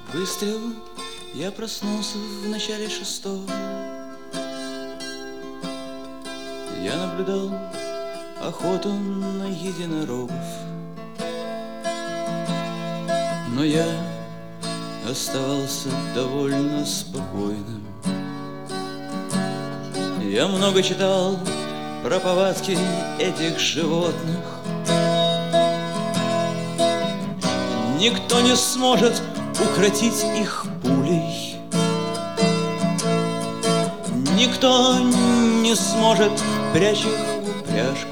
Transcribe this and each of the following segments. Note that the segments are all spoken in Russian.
Выстрел, я проснулся в начале 6-го. Я наблюдал охоту на единорогов, но я оставался довольно спокойным. Я много читал про повадки этих животных. Никто не сможет укротить их пулей. Никто не сможет прячь их в упряжку.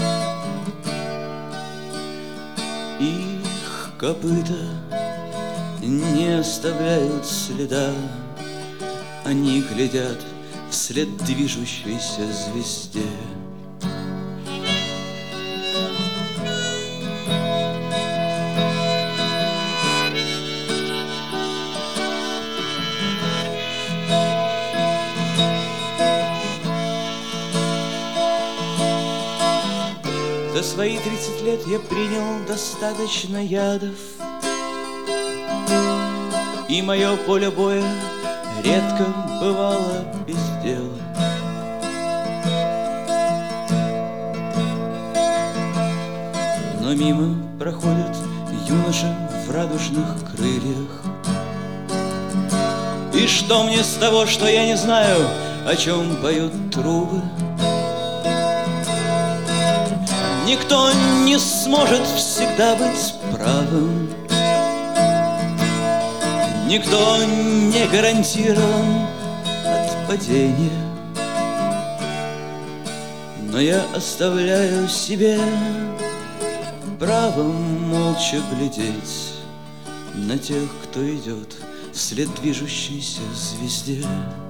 Их копыта не оставляют следа. Они глядят вслед движущейся звезде. За свои 30 лет я принял достаточно ядов, и мое поле боя редко бывало без дела. Но мимо проходят юноши в радужных крыльях. И что мне с того, что я не знаю, о чем поют трубы? Никто не сможет всегда быть правым. Никто не гарантирован от падения. Но я оставляю себе право молча глядеть на тех, кто идет вслед движущейся звезде.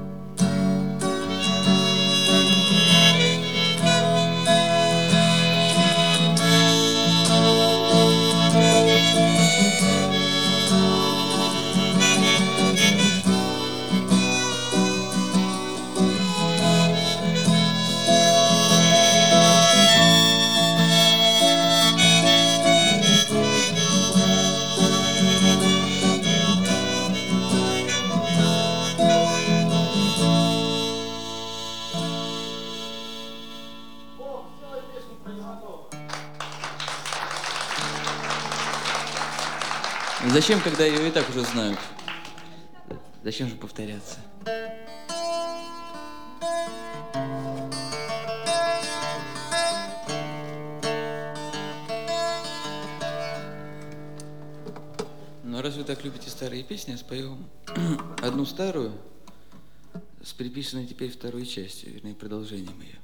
Зачем, когда ее и так уже знают? Зачем же повторяться? Ну, раз вы так любите старые песни, я спою одну старую с приписанной теперь второй частью, вернее, продолжением ее.